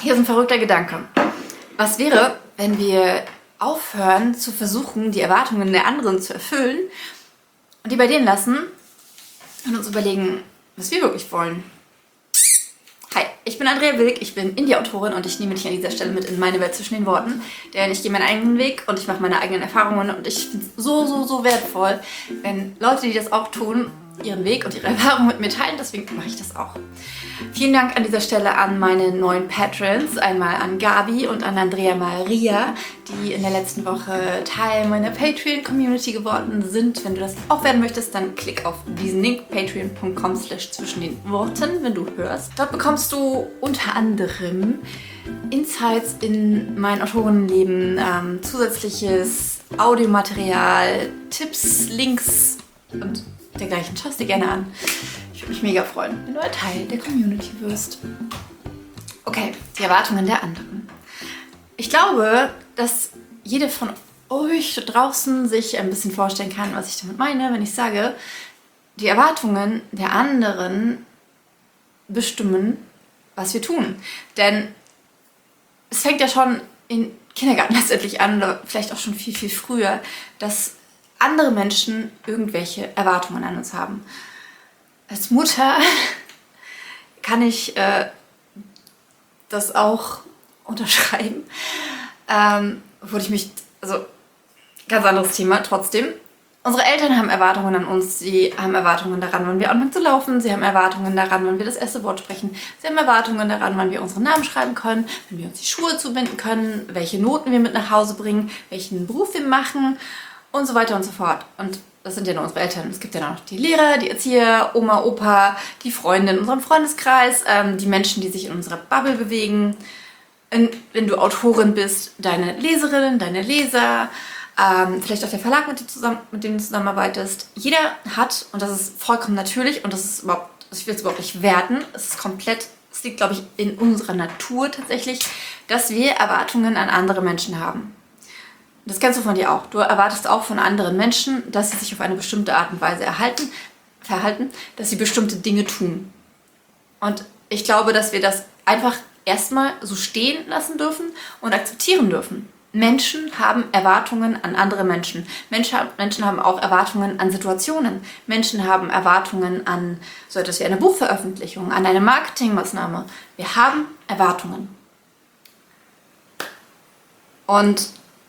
Hier ist ein verrückter Gedanke. Was wäre, wenn wir aufhören zu versuchen, die Erwartungen der anderen zu erfüllen und die bei denen lassen und uns überlegen, was wir wirklich wollen? Hi, ich bin Andrea Wilk, ich bin Indie-Autorin und ich nehme dich an dieser Stelle mit in meine Welt zwischen den Worten, denn ich gehe meinen eigenen Weg und ich mache meine eigenen Erfahrungen und ich finde es so wertvoll, wenn Leute, die das auch tun, ihren Weg und ihre Erfahrungen mit mir teilen, deswegen mache ich das auch. Vielen Dank an dieser Stelle an meine neuen Patrons, einmal an Gabi und an Andrea Maria, die in der letzten Woche Teil meiner Patreon-Community geworden sind. Wenn du das auch werden möchtest, dann klick auf diesen Link, patreon.com/zwischen den Worten, wenn du hörst. Dort bekommst du unter anderem Insights in mein Autorinnenleben, zusätzliches Audiomaterial, Tipps, Links und dergleichen. Schau es dir gerne an. Ich würde mich mega freuen, wenn du ein Teil der Community wirst. Okay, die Erwartungen der anderen. Ich glaube, dass jede von euch da draußen sich ein bisschen vorstellen kann, was ich damit meine, wenn ich sage, die Erwartungen der anderen bestimmen, was wir tun. Denn es fängt ja schon im Kindergarten letztendlich an, oder vielleicht auch schon viel früher, dass andere Menschen irgendwelche Erwartungen an uns haben. Als Mutter kann ich das auch unterschreiben. Ganz anderes Thema trotzdem. Unsere Eltern haben Erwartungen an uns, sie haben Erwartungen daran, wann wir anfangen zu laufen, sie haben Erwartungen daran, wann wir das erste Wort sprechen, sie haben Erwartungen daran, wann wir unseren Namen schreiben können, wenn wir uns die Schuhe zubinden können, welche Noten wir mit nach Hause bringen, welchen Beruf wir machen und so weiter und so fort. Und das sind ja nur unsere Eltern. Es gibt ja noch die Lehrer, die Erzieher, Oma, Opa, die Freunde in unserem Freundeskreis, die Menschen, die sich in unserer Bubble bewegen. Wenn du Autorin bist, deine Leserinnen, deine Leser, vielleicht auch der Verlag, mit dem du zusammenarbeitest. Jeder hat, und das ist vollkommen natürlich, und das ist überhaupt, ich will es überhaupt nicht werten, es liegt, glaube ich, in unserer Natur tatsächlich, dass wir Erwartungen an andere Menschen haben. Das kennst du von dir auch. Du erwartest auch von anderen Menschen, dass sie sich auf eine bestimmte Art und Weise verhalten, dass sie bestimmte Dinge tun. Und ich glaube, dass wir das einfach erstmal so stehen lassen dürfen und akzeptieren dürfen. Menschen haben Erwartungen an andere Menschen. Menschen haben auch Erwartungen an Situationen. Menschen haben Erwartungen an so etwas wie eine Buchveröffentlichung, an eine Marketingmaßnahme. Wir haben Erwartungen. Und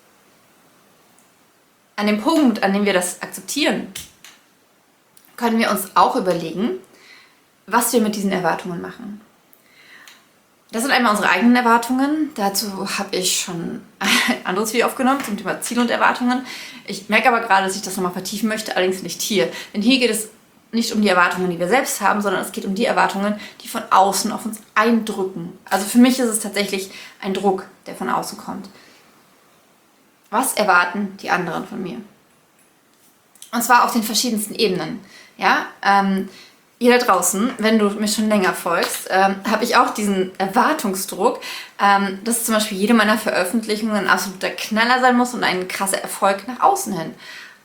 an dem Punkt, an dem wir das akzeptieren, können wir uns auch überlegen, was wir mit diesen Erwartungen machen. Das sind einmal unsere eigenen Erwartungen. Dazu habe ich schon ein anderes Video aufgenommen zum Thema Ziele und Erwartungen. Ich merke aber gerade, dass ich das nochmal vertiefen möchte, allerdings nicht hier. Denn hier geht es nicht um die Erwartungen, die wir selbst haben, sondern es geht um die Erwartungen, die von außen auf uns eindrücken. Also für mich ist es tatsächlich ein Druck, der von außen kommt. Was erwarten die anderen von mir? Und zwar auf den verschiedensten Ebenen. Ja? Ihr da draußen, wenn du mir schon länger folgst, habe ich auch diesen Erwartungsdruck, dass zum Beispiel jede meiner Veröffentlichungen ein absoluter Knaller sein muss und ein krasser Erfolg nach außen hin.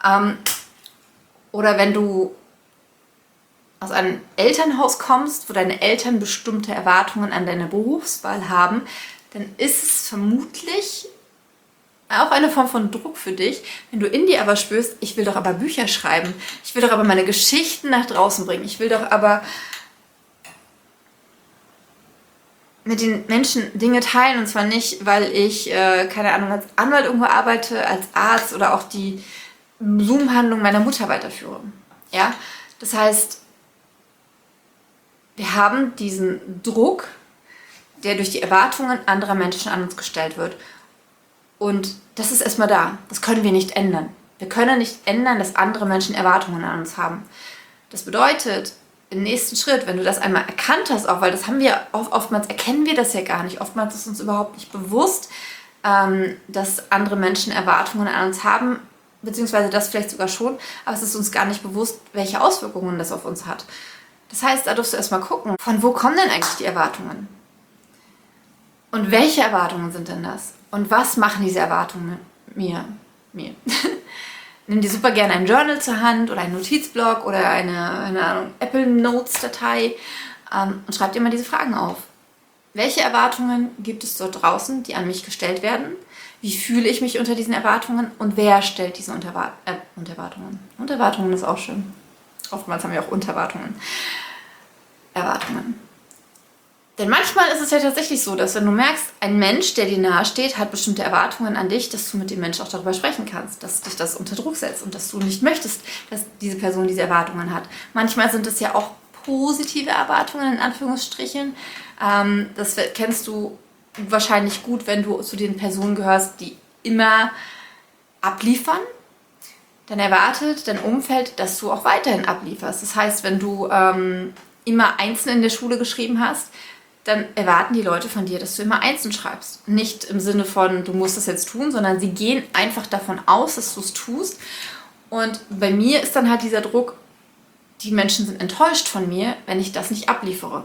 Oder wenn du aus einem Elternhaus kommst, wo deine Eltern bestimmte Erwartungen an deine Berufswahl haben, dann ist es vermutlich auch eine Form von Druck für dich, wenn du in dir aber spürst, ich will doch aber Bücher schreiben, ich will doch aber meine Geschichten nach draußen bringen, ich will doch aber mit den Menschen Dinge teilen, und zwar nicht, weil ich, keine Ahnung, als Anwalt irgendwo arbeite, als Arzt oder auch die Zoom-Handlung meiner Mutter weiterführe. Ja? Das heißt, wir haben diesen Druck, der durch die Erwartungen anderer Menschen an uns gestellt wird. Und das ist erstmal da. Das können wir nicht ändern. Wir können nicht ändern, dass andere Menschen Erwartungen an uns haben. Das bedeutet, im nächsten Schritt, wenn du das einmal erkannt hast, auch weil das haben wir oftmals erkennen wir das ja gar nicht. Oftmals ist uns überhaupt nicht bewusst, dass andere Menschen Erwartungen an uns haben, beziehungsweise das vielleicht sogar schon, aber es ist uns gar nicht bewusst, welche Auswirkungen das auf uns hat. Das heißt, da darfst du erstmal gucken, von wo kommen denn eigentlich die Erwartungen? Und welche Erwartungen sind denn das? Und was machen diese Erwartungen mit mir? Nimm dir super gerne ein Journal zur Hand oder einen Notizblock oder eine Apple Notes Datei und schreib dir mal diese Fragen auf. Welche Erwartungen gibt es dort draußen, die an mich gestellt werden? Wie fühle ich mich unter diesen Erwartungen? Und wer stellt diese Unterwartungen? Unterwartungen ist auch schön. Oftmals haben wir auch Unterwartungen. Erwartungen. Denn manchmal ist es ja tatsächlich so, dass wenn du merkst, ein Mensch, der dir nahe steht, hat bestimmte Erwartungen an dich, dass du mit dem Menschen auch darüber sprechen kannst, dass dich das unter Druck setzt und dass du nicht möchtest, dass diese Person diese Erwartungen hat. Manchmal sind es ja auch positive Erwartungen, in Anführungsstrichen. Das kennst du wahrscheinlich gut, wenn du zu den Personen gehörst, die immer abliefern. Dann erwartet dein Umfeld, dass du auch weiterhin ablieferst. Das heißt, wenn du immer Einsen in der Schule geschrieben hast, dann erwarten die Leute von dir, dass du immer Einsen schreibst. Nicht im Sinne von, du musst das jetzt tun, sondern sie gehen einfach davon aus, dass du es tust. Und bei mir ist dann halt dieser Druck, die Menschen sind enttäuscht von mir, wenn ich das nicht abliefere.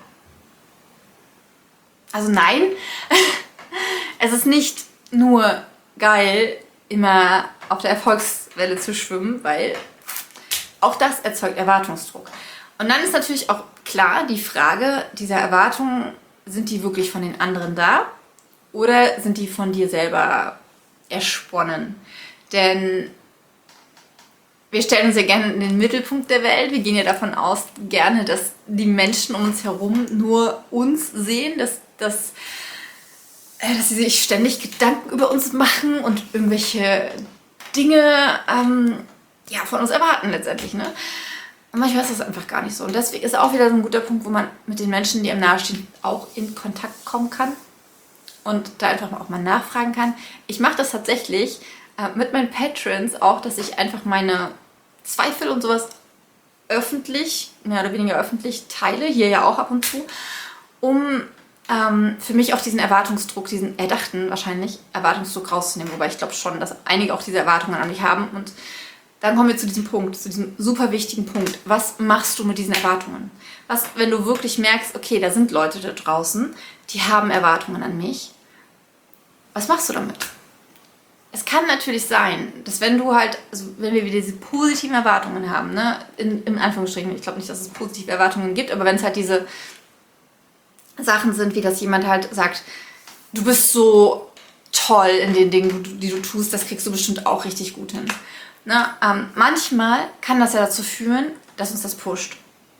Also nein, es ist nicht nur geil, immer auf der Erfolgswelle zu schwimmen, weil auch das erzeugt Erwartungsdruck. Und dann ist natürlich auch klar die Frage dieser Erwartungen, sind die wirklich von den anderen da oder sind die von dir selber ersponnen? Denn wir stellen uns ja gerne in den Mittelpunkt der Welt. Wir gehen ja davon aus, gerne, dass die Menschen um uns herum nur uns sehen, dass sie sich ständig Gedanken über uns machen und irgendwelche Dinge von uns erwarten letztendlich. Ne? Und manchmal ist das einfach gar nicht so. Und deswegen ist auch wieder so ein guter Punkt, wo man mit den Menschen, die einem nahestehen, auch in Kontakt kommen kann und da einfach auch mal nachfragen kann. Ich mache das tatsächlich mit meinen Patrons auch, dass ich einfach meine Zweifel und sowas öffentlich, mehr oder weniger öffentlich teile, hier ja auch ab und zu, um für mich auch diesen Erwartungsdruck, diesen erdachten wahrscheinlich Erwartungsdruck rauszunehmen. Wobei ich glaube schon, dass einige auch diese Erwartungen an mich haben. Und dann kommen wir zu diesem Punkt, zu diesem super wichtigen Punkt. Was machst du mit diesen Erwartungen? Was, wenn du wirklich merkst, okay, da sind Leute da draußen, die haben Erwartungen an mich. Was machst du damit? Es kann natürlich sein, dass wenn du halt, also wenn wir wieder diese positiven Erwartungen haben, ne, in Anführungsstrichen, ich glaube nicht, dass es positive Erwartungen gibt, aber wenn es halt diese Sachen sind, wie dass jemand halt sagt, du bist so toll in den Dingen, die du tust, das kriegst du bestimmt auch richtig gut hin. Ne? Manchmal kann das ja dazu führen, dass uns das pusht.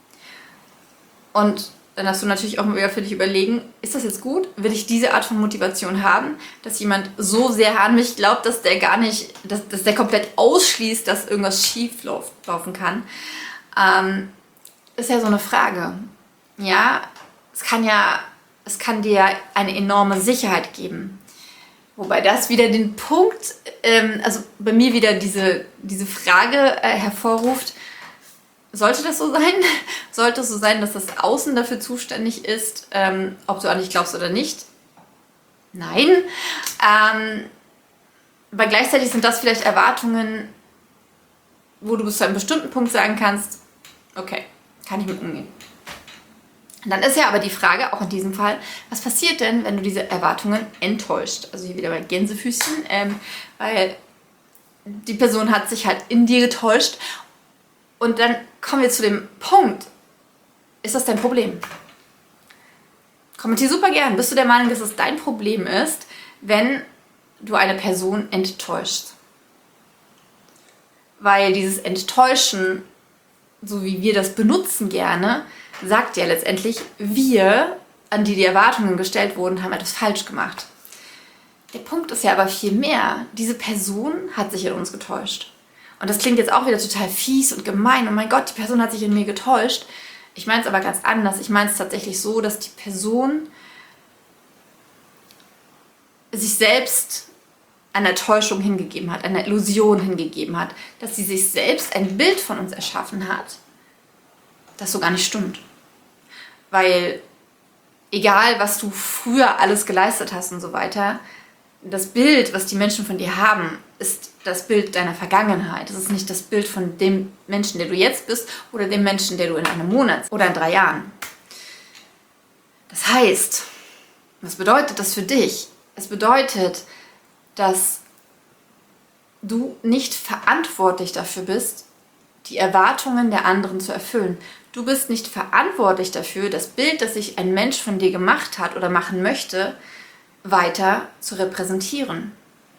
Und dann darfst du natürlich auch mal wieder für dich überlegen, ist das jetzt gut? Will ich diese Art von Motivation haben, dass jemand so sehr an mich glaubt, dass der gar nicht, dass der komplett ausschließt, dass irgendwas schief laufen kann? Ist ja so eine Frage. Ja, es kann dir eine enorme Sicherheit geben. Wobei das wieder den Punkt, also bei mir wieder diese Frage hervorruft, sollte das so sein? Sollte es so sein, dass das Außen dafür zuständig ist, ob du an dich glaubst oder nicht? Nein. Aber gleichzeitig sind das vielleicht Erwartungen, wo du bis zu einem bestimmten Punkt sagen kannst, okay, kann ich mit umgehen. Und dann ist ja aber die Frage, auch in diesem Fall, was passiert denn, wenn du diese Erwartungen enttäuscht? Also hier wieder bei Gänsefüßchen, weil die Person hat sich halt in dir getäuscht. Und dann kommen wir zu dem Punkt, ist das dein Problem? Kommentier super gern. Bist du der Meinung, dass es dein Problem ist, wenn du eine Person enttäuschst? Weil dieses Enttäuschen, so wie wir das benutzen gerne, sagt ja letztendlich, wir, an die Erwartungen gestellt wurden, haben etwas falsch gemacht. Der Punkt ist ja aber viel mehr. Diese Person hat sich in uns getäuscht. Und das klingt jetzt auch wieder total fies und gemein. Oh mein Gott, die Person hat sich in mir getäuscht. Ich meine es aber ganz anders. Ich meine es tatsächlich so, dass die Person sich selbst einer Täuschung hingegeben hat, einer Illusion hingegeben hat, dass sie sich selbst ein Bild von uns erschaffen hat, das so gar nicht stimmt. Weil egal, was du früher alles geleistet hast und so weiter, das Bild, was die Menschen von dir haben, ist das Bild deiner Vergangenheit. Es ist nicht das Bild von dem Menschen, der du jetzt bist oder dem Menschen, der du in einem Monat oder in 3 Jahren. Das heißt, was bedeutet das für dich? Es bedeutet, dass du nicht verantwortlich dafür bist, die Erwartungen der anderen zu erfüllen. Du bist nicht verantwortlich dafür, das Bild, das sich ein Mensch von dir gemacht hat oder machen möchte, weiter zu repräsentieren.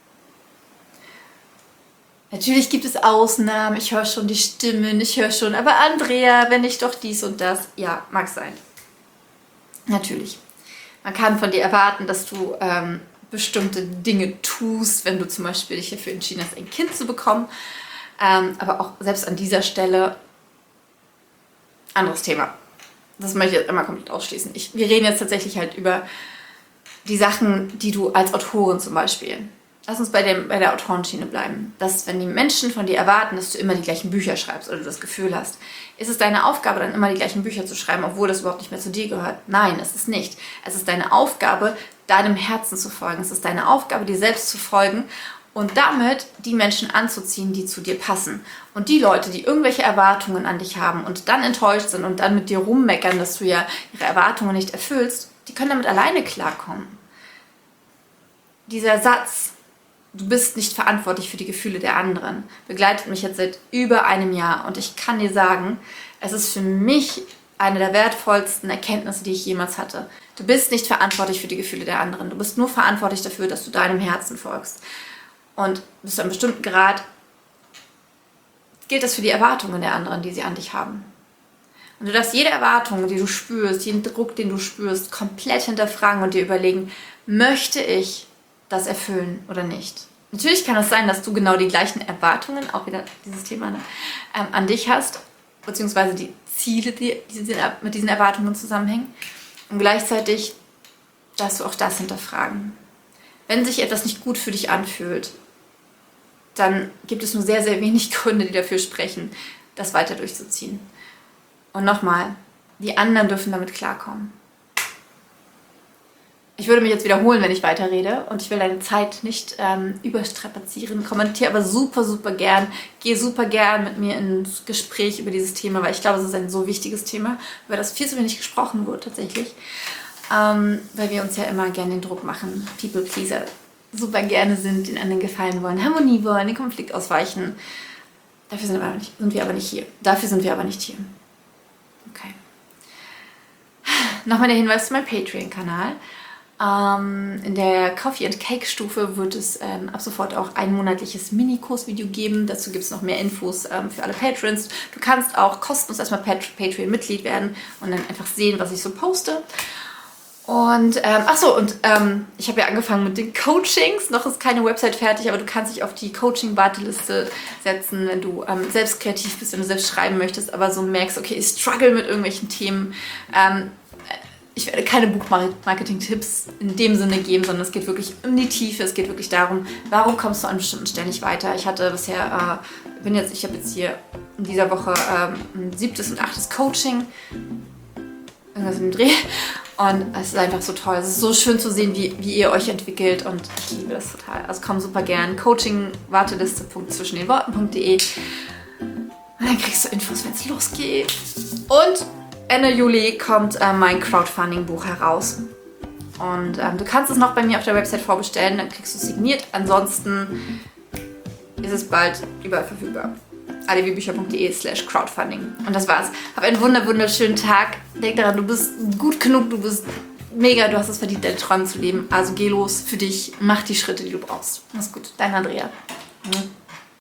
Natürlich gibt es Ausnahmen, ich höre schon die Stimmen, ich höre schon, aber Andrea, wenn ich doch dies und das, ja, mag sein. Natürlich. Man kann von dir erwarten, dass du bestimmte Dinge tust, wenn du zum Beispiel dich dafür entschieden hast, ein Kind zu bekommen. Aber auch selbst an dieser Stelle, anderes Thema. Das möchte ich jetzt immer komplett ausschließen. Wir reden jetzt tatsächlich halt über die Sachen, die du als Autorin zum Beispiel. Lass uns bei der Autorenschiene bleiben. Dass, wenn die Menschen von dir erwarten, dass du immer die gleichen Bücher schreibst oder du das Gefühl hast, ist es deine Aufgabe, dann immer die gleichen Bücher zu schreiben, obwohl das überhaupt nicht mehr zu dir gehört? Nein, es ist nicht. Es ist deine Aufgabe, deinem Herzen zu folgen. Es ist deine Aufgabe, dir selbst zu folgen und damit die Menschen anzuziehen, die zu dir passen. Und die Leute, die irgendwelche Erwartungen an dich haben und dann enttäuscht sind und dann mit dir rummeckern, dass du ja ihre Erwartungen nicht erfüllst, die können damit alleine klarkommen. Dieser Satz, du bist nicht verantwortlich für die Gefühle der anderen, begleitet mich jetzt seit über einem Jahr. Und ich kann dir sagen, es ist für mich eine der wertvollsten Erkenntnisse, die ich jemals hatte. Du bist nicht verantwortlich für die Gefühle der anderen. Du bist nur verantwortlich dafür, dass du deinem Herzen folgst. Und bis zu einem bestimmten Grad gilt das für die Erwartungen der anderen, die sie an dich haben. Und du darfst jede Erwartung, die du spürst, jeden Druck, den du spürst, komplett hinterfragen und dir überlegen, möchte ich das erfüllen oder nicht? Natürlich kann es sein, dass du genau die gleichen Erwartungen, auch wieder dieses Thema, an dich hast, beziehungsweise die Ziele, die mit diesen Erwartungen zusammenhängen. Und gleichzeitig darfst du auch das hinterfragen. Wenn sich etwas nicht gut für dich anfühlt, dann gibt es nur sehr, sehr wenig Gründe, die dafür sprechen, das weiter durchzuziehen. Und nochmal, die anderen dürfen damit klarkommen. Ich würde mich jetzt wiederholen, wenn ich weiterrede und ich will deine Zeit nicht überstrapazieren. Kommentiere aber super, super gern. Gehe super gern mit mir ins Gespräch über dieses Thema, weil ich glaube, es ist ein so wichtiges Thema, über das viel zu wenig gesprochen wird tatsächlich. Weil wir uns ja immer gerne den Druck machen, People Pleaser super gerne sind, den anderen gefallen wollen, Harmonie wollen, den Konflikt ausweichen. Dafür sind wir aber nicht hier. Dafür sind wir aber nicht hier. Okay. Nochmal der Hinweis zu meinem Patreon-Kanal. In der Coffee and Cake Stufe wird es ab sofort auch ein monatliches Mini-Kursvideo geben. Dazu gibt es noch mehr Infos für alle Patrons. Du kannst auch kostenlos erstmal Patreon-Mitglied werden und dann einfach sehen, was ich so poste. Und, ich habe ja angefangen mit den Coachings. Noch ist keine Website fertig, aber du kannst dich auf die Coaching-Warteliste setzen, wenn du selbst kreativ bist, wenn du selbst schreiben möchtest, aber so merkst, okay, ich struggle mit irgendwelchen Themen. Ich werde keine Buchmarketing-Tipps in dem Sinne geben, sondern es geht wirklich um die Tiefe. Es geht wirklich darum, warum kommst du an bestimmten Stellen nicht weiter. Ich hatte bisher, ich habe jetzt hier in dieser Woche ein 7. und 8. Coaching. Irgendwas in dem Dreh. Und es ist einfach so toll. Es ist so schön zu sehen, wie ihr euch entwickelt und ich liebe das total. Also komm super gern. Coaching-Warteliste.zwischendenworten.de. Und dann kriegst du Infos, wenn es losgeht. Und Ende Juli kommt mein Crowdfunding-Buch heraus. Und du kannst es noch bei mir auf der Website vorbestellen, dann kriegst du es signiert. Ansonsten ist es bald überall verfügbar. adwbücher.de/crowdfunding. Und das war's. Hab einen wunderschönen Tag. Denk daran, du bist gut genug, du bist mega, du hast es verdient, deine Träume zu leben. Also geh los für dich, mach die Schritte, die du brauchst. Mach's gut. Dein Andrea.